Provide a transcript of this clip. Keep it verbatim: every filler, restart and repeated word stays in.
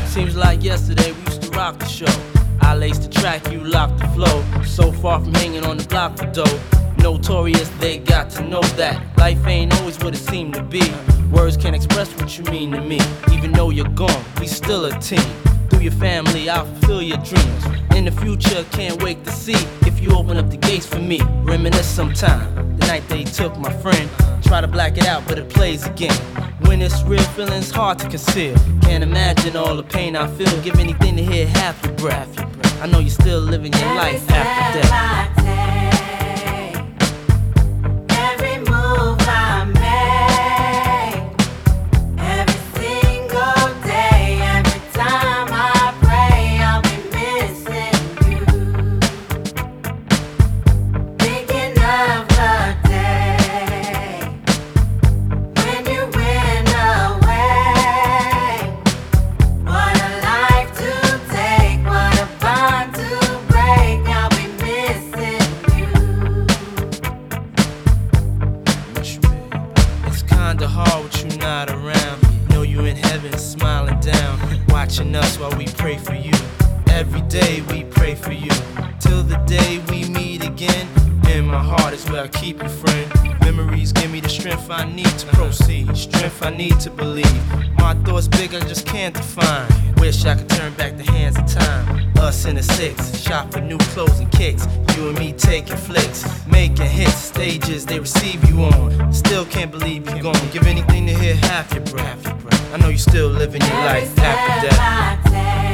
Seems like yesterday we used to rock the show. I laced the track, you locked the flow. So far from hanging on the block for dough. Notorious, they got to know that life ain't always what it seemed to be. Words can't express what you mean to me. Even though you're gone, we still a team. Through your family, I'll fulfill your dreams. In the future, can't wait to see if you open up the gates for me. Reminisce sometime, the night they took my friend. Try to black it out, but it plays again. When it's real, feeling's hard to conceal. Can't imagine all the pain I feel. Give anything to hear half your breath. I know you're still living your life after death. Kinda hard with you not around. Know you in heaven smiling down, watching us while we pray for you. Every day we pray for you, till the day we meet again. In my heart is where I keep you, friend. Memories give me the strength I need to proceed, strength I need to believe. My thoughts big, I just can't define. Wish I could turn back the hands of time. Us in the six, shop for new clothes and kicks. You and me taking flicks, making hits, stages they receive you on. Still can't believe you're gone. Give anything to hear half your breath. I know you still living your life after death.